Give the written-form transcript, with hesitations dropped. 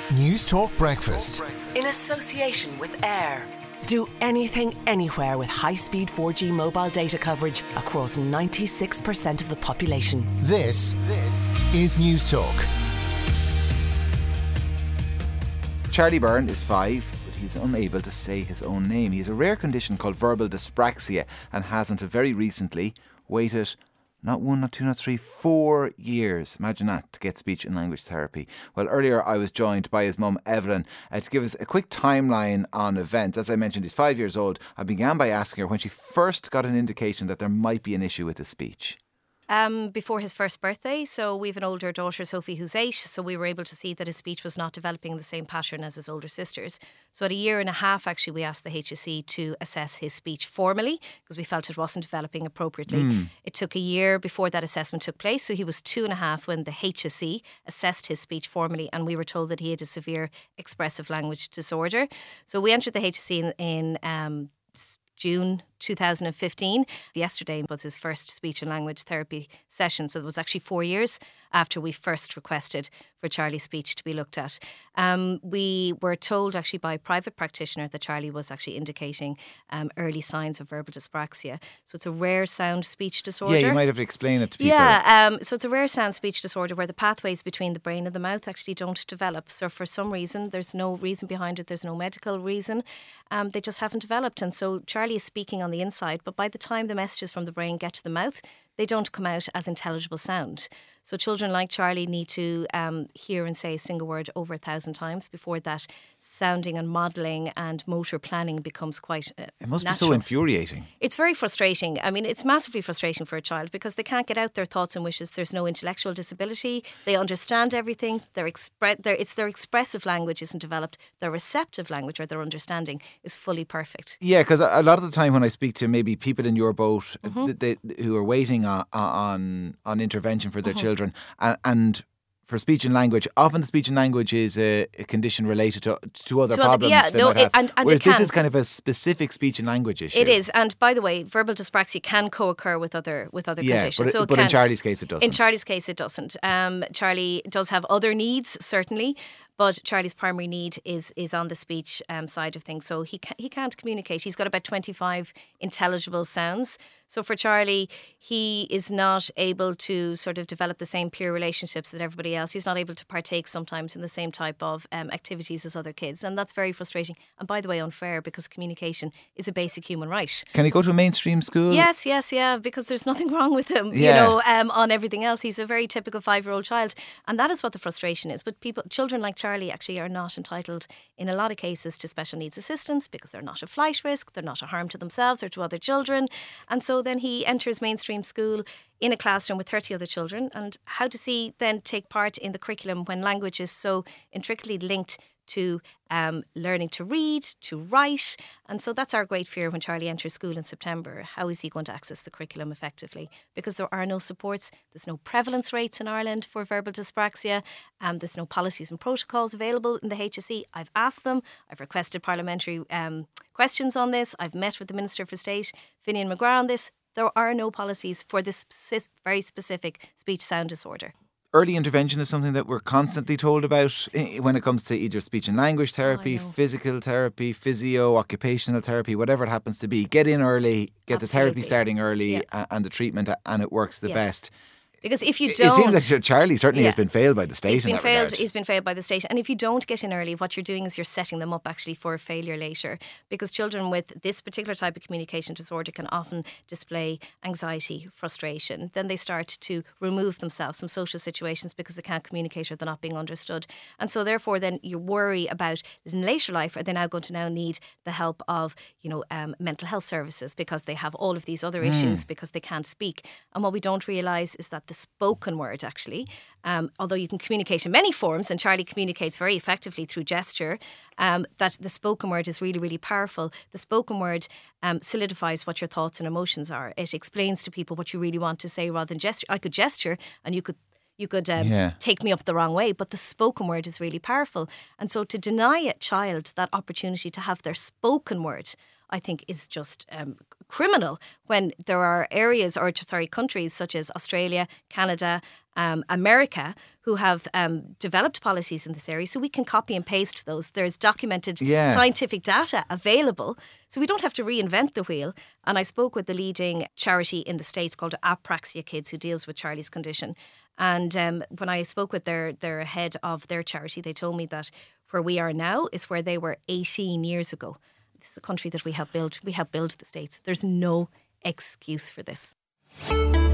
News Talk Breakfast. In association with Air. Do anything, anywhere with high-speed 4G mobile data coverage across 96% of the population. This is News Talk. Charlie Byrne is 5, but he's unable to say his own name. He has a rare condition called verbal dyspraxia and has until very recently waited not 1, not 2, not 3, 4 years, imagine that, to get speech and language therapy. Well, earlier I was joined by his mum, Evelyn, to give us a quick timeline on events. As I mentioned, he's 5 years old. I began by asking her when she first got an indication that there might be an issue with his speech. Before his first birthday. So we have an older daughter, Sophie, who's 8. So we were able to see that his speech was not developing in the same pattern as his older sisters. So at 1.5 years, actually, we asked the HSE to assess his speech formally because we felt it wasn't developing appropriately. It took 1 year before that assessment took place. So he was 2.5 when the HSE assessed his speech formally, and we were told that he had a severe expressive language disorder. So we entered the HSE in June 2015. Yesterday was his first speech and language therapy session. So it was actually 4 years after we first requested for Charlie's speech to be looked at. We were told actually by a private practitioner that Charlie was actually indicating early signs of verbal dyspraxia. So it's a rare sound speech disorder. Yeah, you might have to explain it to people. Yeah, so it's a rare sound speech disorder where the pathways between the brain and the mouth actually don't develop. So for some reason, there's no reason behind it, there's no medical reason, they just haven't developed. And so Charlie is speaking on the inside, but by the time the messages from the brain get to the mouth, they don't come out as intelligible sound. So children like Charlie need to hear and say a single word over 1,000 times before that sounding and modelling and motor planning becomes quite It must natural. be so infuriating. It's very frustrating. I mean, it's massively frustrating for a child because they can't get out their thoughts and wishes. There's no intellectual disability. They understand everything. It's their expressive language isn't developed. Their receptive language or their understanding is fully perfect. Yeah, because a lot of the time when I speak to maybe people in your boat who are waiting on intervention for their children and for speech and language, often the speech and language is a condition related to other problems. And whereas this is kind of a specific speach and language issue. It is, and by the way, verbal dyspraxia can co-occur with other conditions. But in Charlie's case, it doesn't. In Charlie's case, it doesn't. Charlie does have other needs, certainly. But Charlie's primary need is on the speech side of things. So he can't communicate. He's got about 25 intelligible sounds. So for Charlie, he is not able to sort of develop the same peer relationships that everybody else. He's not able to partake sometimes in the same type of activities as other kids. And that's very frustrating. And by the way, unfair because communication is a basic human right. Can he go to a mainstream school? Yes, because there's nothing wrong with him, on everything else. He's a very typical 5-year-old child. And that is what the frustration is. But children like Charlie actually are not entitled in a lot of cases to special needs assistance because they're not a flight risk, they're not a harm to themselves or to other children. And so then he enters mainstream school in a classroom with 30 other children. And how does he then take part in the curriculum when language is so intricately linked to learning to read, to write? And so that's our great fear when Charlie enters school in September. How is he going to access the curriculum effectively? Because there are no supports, there's no prevalence rates in Ireland for verbal dyspraxia, there's no policies and protocols available in the HSE. I've asked them, I've requested parliamentary questions on this, I've met with the Minister for State, Finian McGrath, on this. There are no policies for this very specific speech sound disorder. Early intervention is something that we're constantly told about when it comes to either speech and language therapy, physical therapy, physio, occupational therapy, whatever it happens to be. Get in early, get the therapy starting early and the treatment, and it works the best. Because if you don't... It seems like Charlie certainly has been failed by the state He's in that regard. He's been failed by the state. And if you don't get in early, what you're doing is you're setting them up actually for failure later. Because children with this particular type of communication disorder can often display anxiety, frustration. Then they start to remove themselves from social situations because they can't communicate or they're not being understood. And so therefore then you worry about in later life, are they now going to need the help of, mental health services because they have all of these other issues because they can't speak. And what we don't realise is that the spoken word actually, although you can communicate in many forms, and Charlie communicates very effectively through gesture, that the spoken word is really, really powerful. The spoken word solidifies what your thoughts and emotions are. It explains to people what you really want to say rather than gesture. I could gesture and you could take me up the wrong way, but the spoken word is really powerful. And so to deny a child that opportunity to have their spoken word I think is just criminal when there are countries such as Australia, Canada, America, who have developed policies in this area, so we can copy and paste those. There's documented scientific data available, so we don't have to reinvent the wheel. And I spoke with the leading charity in the States called Apraxia Kids, who deals with Charlie's condition. And when I spoke with their head of their charity, they told me that where we are now is where they were 18 years ago. This is a country that we have built. We have built the States. There's no excuse for this.